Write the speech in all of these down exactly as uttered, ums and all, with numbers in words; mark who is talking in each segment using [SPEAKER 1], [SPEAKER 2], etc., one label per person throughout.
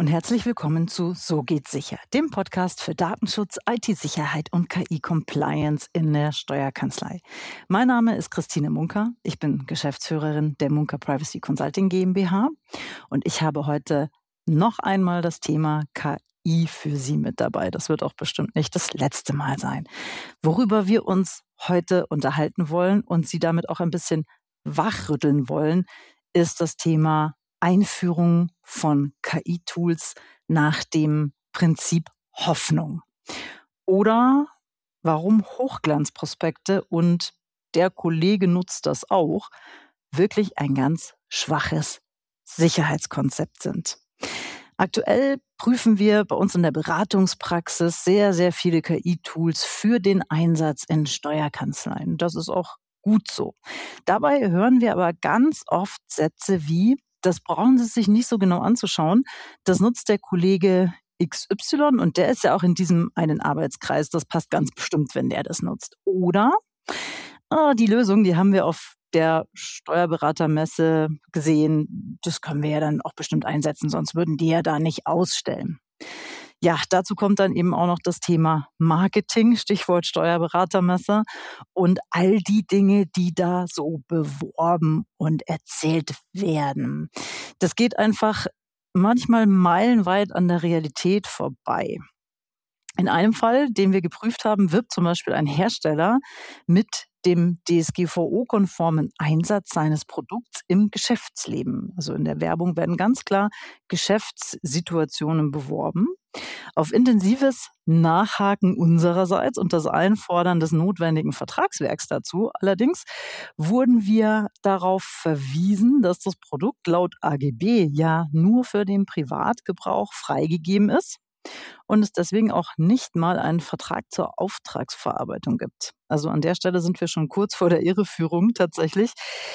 [SPEAKER 1] und herzlich willkommen zu So geht's sicher, dem Podcast für Datenschutz, I T-Sicherheit und K I-Compliance in der Steuerkanzlei. Mein Name ist Christine Munker. Ich bin Geschäftsführerin der Munker Privacy Consulting GmbH und ich habe heute noch einmal das Thema K I für Sie mit dabei. Das wird auch bestimmt nicht das letzte Mal sein. Worüber wir uns heute unterhalten wollen und Sie damit auch ein bisschen wachrütteln wollen, ist das Thema Einführung von K I-Tools nach dem Prinzip Hoffnung. Oder warum Hochglanzprospekte, und der Kollege nutzt das auch, wirklich ein ganz schwaches Sicherheitskonzept sind. Aktuell prüfen wir bei uns in der Beratungspraxis sehr, sehr viele K I-Tools für den Einsatz in Steuerkanzleien. Das ist auch gut so. Dabei hören wir aber ganz oft Sätze wie: Das brauchen Sie sich nicht so genau anzuschauen. Das nutzt der Kollege X Y und der ist ja auch in diesem einen Arbeitskreis. Das passt ganz bestimmt, wenn der das nutzt. Oder ah, die Lösung, die haben wir auf der Steuerberatermesse gesehen. Das können wir ja dann auch bestimmt einsetzen, sonst würden die ja da nicht ausstellen. Ja, dazu kommt dann eben auch noch das Thema Marketing, Stichwort Steuerberatermesse, und all die Dinge, die da so beworben und erzählt werden. Das geht einfach manchmal meilenweit an der Realität vorbei. In einem Fall, den wir geprüft haben, wirbt zum Beispiel ein Hersteller mit dem D S G V O-konformen Einsatz seines Produkts im Geschäftsleben. Also in der Werbung werden ganz klar Geschäftssituationen beworben. Auf intensives Nachhaken unsererseits und das Einfordern des notwendigen Vertragswerks dazu allerdings wurden wir darauf verwiesen, dass das Produkt laut A G B ja nur für den Privatgebrauch freigegeben ist und es deswegen auch nicht mal einen Vertrag zur Auftragsverarbeitung gibt. Also an der Stelle sind wir schon kurz vor der Irreführung tatsächlich.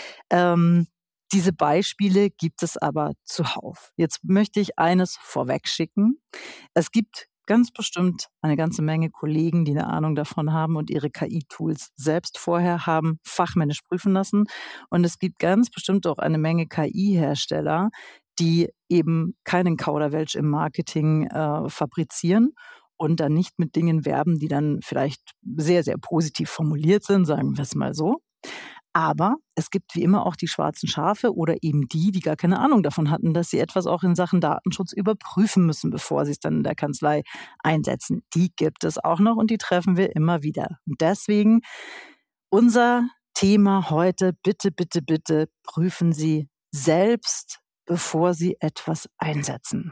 [SPEAKER 1] Ähm, diese Beispiele gibt es aber zuhauf. Jetzt möchte ich eines vorwegschicken. Es gibt ganz bestimmt eine ganze Menge Kollegen, die eine Ahnung davon haben und ihre K I-Tools selbst vorher haben fachmännisch prüfen lassen. Und es gibt ganz bestimmt auch eine Menge K I-Hersteller, die eben keinen Kauderwelsch im Marketing äh, fabrizieren und dann nicht mit Dingen werben, die dann vielleicht sehr, sehr positiv formuliert sind, sagen wir es mal so. Aber es gibt wie immer auch die schwarzen Schafe oder eben die, die gar keine Ahnung davon hatten, dass sie etwas auch in Sachen Datenschutz überprüfen müssen, bevor sie es dann in der Kanzlei einsetzen. Die gibt es auch noch und die treffen wir immer wieder. Und deswegen unser Thema heute: Bitte, bitte, bitte prüfen Sie selbst, bevor Sie etwas einsetzen.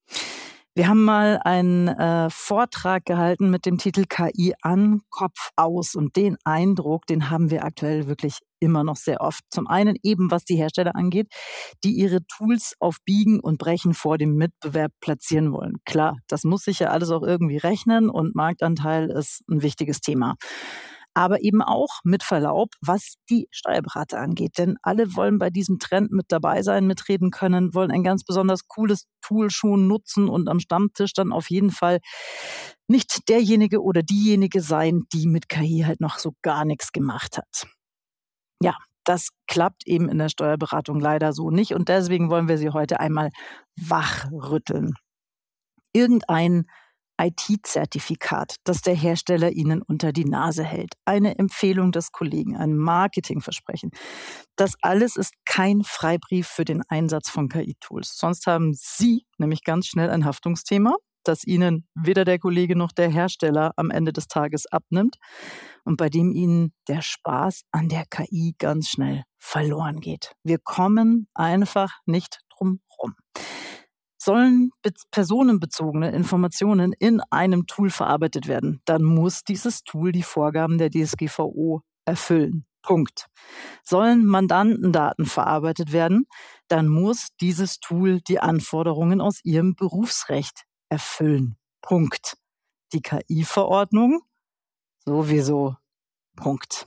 [SPEAKER 1] Wir haben mal einen äh, Vortrag gehalten mit dem Titel K I an, Kopf aus. Und den Eindruck, den haben wir aktuell wirklich immer noch sehr oft. Zum einen eben, was die Hersteller angeht, die ihre Tools auf Biegen und Brechen vor dem Mitbewerb platzieren wollen. Klar, das muss sich ja alles auch irgendwie rechnen und Marktanteil ist ein wichtiges Thema. Aber eben auch mit Verlaub, was die Steuerberater angeht. Denn alle wollen bei diesem Trend mit dabei sein, mitreden können, wollen ein ganz besonders cooles Tool schon nutzen und am Stammtisch dann auf jeden Fall nicht derjenige oder diejenige sein, die mit K I halt noch so gar nichts gemacht hat. Ja, das klappt eben in der Steuerberatung leider so nicht und deswegen wollen wir Sie heute einmal wachrütteln. Irgendein I T-Zertifikat, das der Hersteller Ihnen unter die Nase hält, eine Empfehlung des Kollegen, ein Marketingversprechen. Das alles ist kein Freibrief für den Einsatz von K I-Tools. Sonst haben Sie nämlich ganz schnell ein Haftungsthema, das Ihnen weder der Kollege noch der Hersteller am Ende des Tages abnimmt und bei dem Ihnen der Spaß an der K I ganz schnell verloren geht. Wir kommen einfach nicht drum rum. Sollen personenbezogene Informationen in einem Tool verarbeitet werden, dann muss dieses Tool die Vorgaben der D S G V O erfüllen. Punkt. Sollen Mandantendaten verarbeitet werden, dann muss dieses Tool die Anforderungen aus Ihrem Berufsrecht erfüllen. Punkt. Die K I-Verordnung sowieso. Punkt.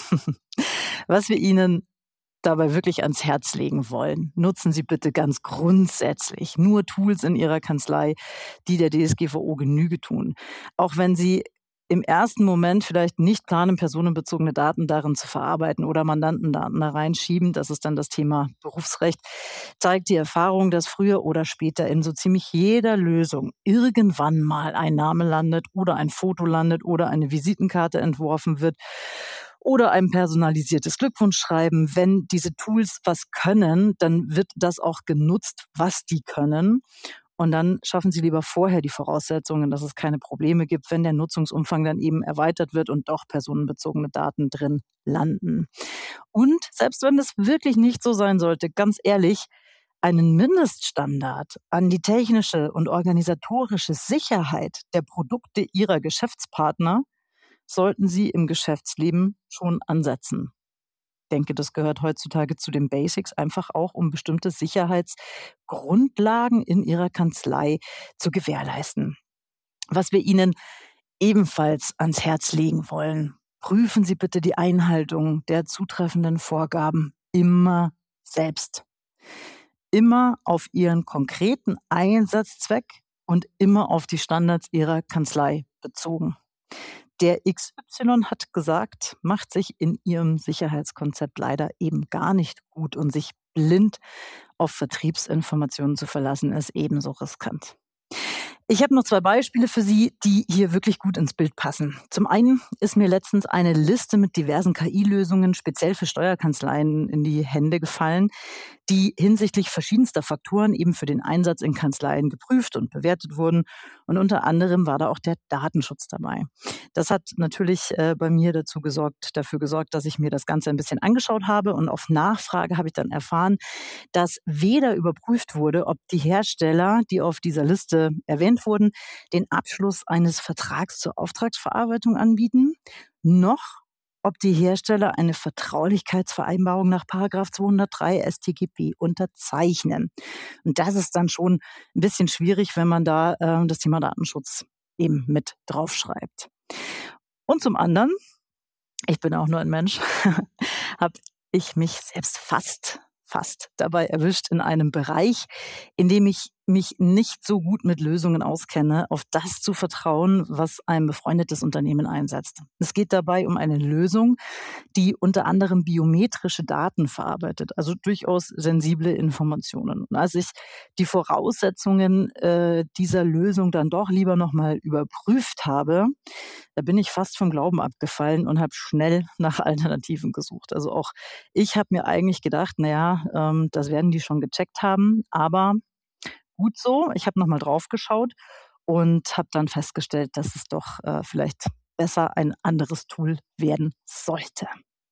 [SPEAKER 1] Was wir Ihnen dabei wirklich ans Herz legen wollen: Nutzen Sie bitte ganz grundsätzlich nur Tools in Ihrer Kanzlei, die der D S G V O Genüge tun. Auch wenn Sie im ersten Moment vielleicht nicht planen, personenbezogene Daten darin zu verarbeiten oder Mandantendaten da reinschieben, das ist dann das Thema Berufsrecht, zeigt die Erfahrung, dass früher oder später in so ziemlich jeder Lösung irgendwann mal ein Name landet oder ein Foto landet oder eine Visitenkarte entworfen wird oder ein personalisiertes Glückwunschschreiben. Wenn diese Tools was können, dann wird das auch genutzt, was die können. Und dann schaffen Sie lieber vorher die Voraussetzungen, dass es keine Probleme gibt, wenn der Nutzungsumfang dann eben erweitert wird und doch personenbezogene Daten drin landen. Und selbst wenn es wirklich nicht so sein sollte, ganz ehrlich, einen Mindeststandard an die technische und organisatorische Sicherheit der Produkte Ihrer Geschäftspartner sollten Sie im Geschäftsleben schon ansetzen. Ich denke, das gehört heutzutage zu den Basics, einfach auch, um bestimmte Sicherheitsgrundlagen in Ihrer Kanzlei zu gewährleisten. Was wir Ihnen ebenfalls ans Herz legen wollen: Prüfen Sie bitte die Einhaltung der zutreffenden Vorgaben immer selbst. Immer auf Ihren konkreten Einsatzzweck und immer auf die Standards Ihrer Kanzlei bezogen. Der X Y hat gesagt, macht sich in Ihrem Sicherheitskonzept leider eben gar nicht gut, und sich blind auf Vertriebsinformationen zu verlassen, ist ebenso riskant. Ich habe noch zwei Beispiele für Sie, die hier wirklich gut ins Bild passen. Zum einen ist mir letztens eine Liste mit diversen K I-Lösungen speziell für Steuerkanzleien in die Hände gefallen, die hinsichtlich verschiedenster Faktoren eben für den Einsatz in Kanzleien geprüft und bewertet wurden. Und unter anderem war da auch der Datenschutz dabei. Das hat natürlich äh, bei mir dazu gesorgt, dafür gesorgt, dass ich mir das Ganze ein bisschen angeschaut habe. Und auf Nachfrage habe ich dann erfahren, dass weder überprüft wurde, ob die Hersteller, die auf dieser Liste erwähnt wurden, den Abschluss eines Vertrags zur Auftragsverarbeitung anbieten, noch ob die Hersteller eine Vertraulichkeitsvereinbarung nach Paragraph zweihundertdrei S t G B unterzeichnen. Und das ist dann schon ein bisschen schwierig, wenn man da äh, das Thema Datenschutz eben mit draufschreibt. Und zum anderen, ich bin auch nur ein Mensch, habe ich mich selbst fast fast dabei erwischt in einem Bereich, in dem ich mich nicht so gut mit Lösungen auskenne, auf das zu vertrauen, was ein befreundetes Unternehmen einsetzt. Es geht dabei um eine Lösung, die unter anderem biometrische Daten verarbeitet, also durchaus sensible Informationen. Und als ich die Voraussetzungen äh, dieser Lösung dann doch lieber nochmal überprüft habe, da bin ich fast vom Glauben abgefallen und habe schnell nach Alternativen gesucht. Also auch ich habe mir eigentlich gedacht, naja, ähm, das werden die schon gecheckt haben, aber gut so. Ich habe nochmal drauf geschaut und habe dann festgestellt, dass es doch äh, vielleicht besser ein anderes Tool werden sollte.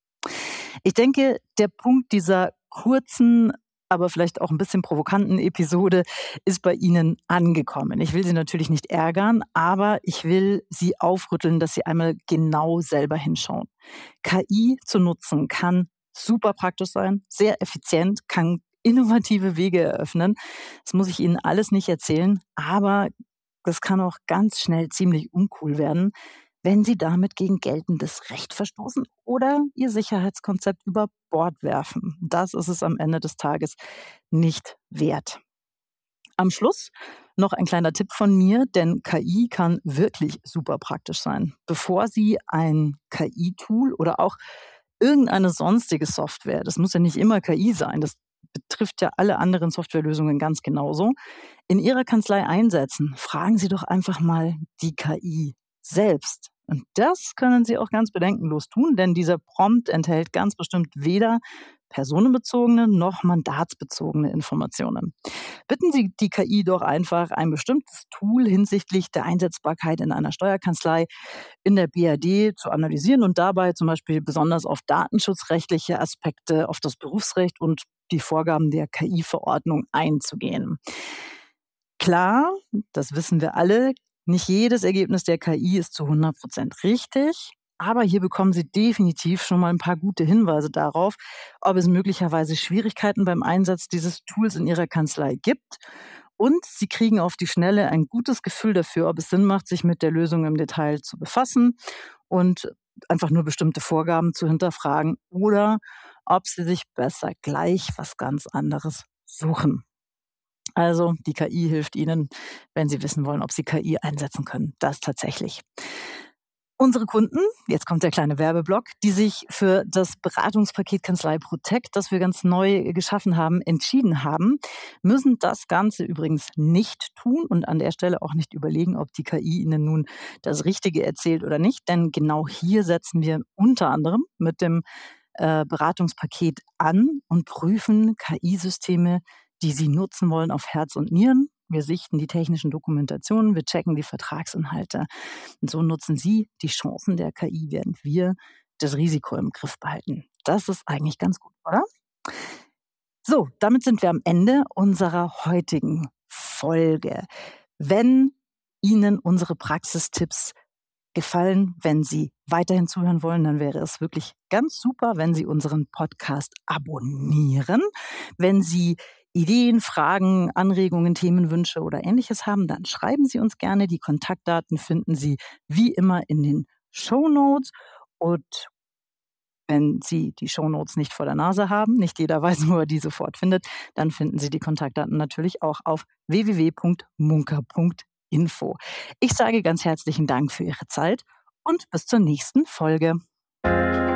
[SPEAKER 1] Ich denke, der Punkt dieser kurzen, aber vielleicht auch ein bisschen provokanten Episode ist bei Ihnen angekommen. Ich will Sie natürlich nicht ärgern, aber ich will Sie aufrütteln, dass Sie einmal genau selber hinschauen. K I zu nutzen kann super praktisch sein, sehr effizient, kann innovative Wege eröffnen. Das muss ich Ihnen alles nicht erzählen, aber das kann auch ganz schnell ziemlich uncool werden, wenn Sie damit gegen geltendes Recht verstoßen oder Ihr Sicherheitskonzept über Bord werfen. Das ist es am Ende des Tages nicht wert. Am Schluss noch ein kleiner Tipp von mir, denn K I kann wirklich super praktisch sein. Bevor Sie ein K I-Tool oder auch irgendeine sonstige Software, das muss ja nicht immer K I sein, das betrifft ja alle anderen Softwarelösungen ganz genauso, in Ihrer Kanzlei einsetzen, fragen Sie doch einfach mal die K I selbst. Und das können Sie auch ganz bedenkenlos tun, denn dieser Prompt enthält ganz bestimmt weder personenbezogene noch mandatsbezogene Informationen. Bitten Sie die K I doch einfach, ein bestimmtes Tool hinsichtlich der Einsetzbarkeit in einer Steuerkanzlei in der B R D zu analysieren und dabei zum Beispiel besonders auf datenschutzrechtliche Aspekte, auf das Berufsrecht und die Vorgaben der K I-Verordnung einzugehen. Klar, das wissen wir alle, nicht jedes Ergebnis der K I ist zu hundert Prozent richtig, aber hier bekommen Sie definitiv schon mal ein paar gute Hinweise darauf, ob es möglicherweise Schwierigkeiten beim Einsatz dieses Tools in Ihrer Kanzlei gibt. Und Sie kriegen auf die Schnelle ein gutes Gefühl dafür, ob es Sinn macht, sich mit der Lösung im Detail zu befassen und einfach nur bestimmte Vorgaben zu hinterfragen oder ob Sie sich besser gleich was ganz anderes suchen. Also die K I hilft Ihnen, wenn Sie wissen wollen, ob Sie K I einsetzen können. Das tatsächlich. Unsere Kunden, jetzt kommt der kleine Werbeblock, die sich für das Beratungspaket Kanzlei Protect, das wir ganz neu geschaffen haben, entschieden haben, müssen das Ganze übrigens nicht tun und an der Stelle auch nicht überlegen, ob die K I ihnen nun das Richtige erzählt oder nicht. Denn genau hier setzen wir unter anderem mit dem äh, Beratungspaket an und prüfen K I-Systeme, die Sie nutzen wollen, auf Herz und Nieren. Wir sichten die technischen Dokumentationen, wir checken die Vertragsinhalte. Und so nutzen Sie die Chancen der K I, während wir das Risiko im Griff behalten. Das ist eigentlich ganz gut, oder? So, damit sind wir am Ende unserer heutigen Folge. Wenn Ihnen unsere Praxistipps gefallen, wenn Sie weiterhin zuhören wollen, dann wäre es wirklich ganz super, wenn Sie unseren Podcast abonnieren. Wenn Sie Ideen, Fragen, Anregungen, Themenwünsche oder Ähnliches haben, dann schreiben Sie uns gerne. Die Kontaktdaten finden Sie wie immer in den Shownotes. Und wenn Sie die Shownotes nicht vor der Nase haben, nicht jeder weiß, wo er die sofort findet, dann finden Sie die Kontaktdaten natürlich auch auf w w w punkt munker punkt info. Ich sage ganz herzlichen Dank für Ihre Zeit und bis zur nächsten Folge.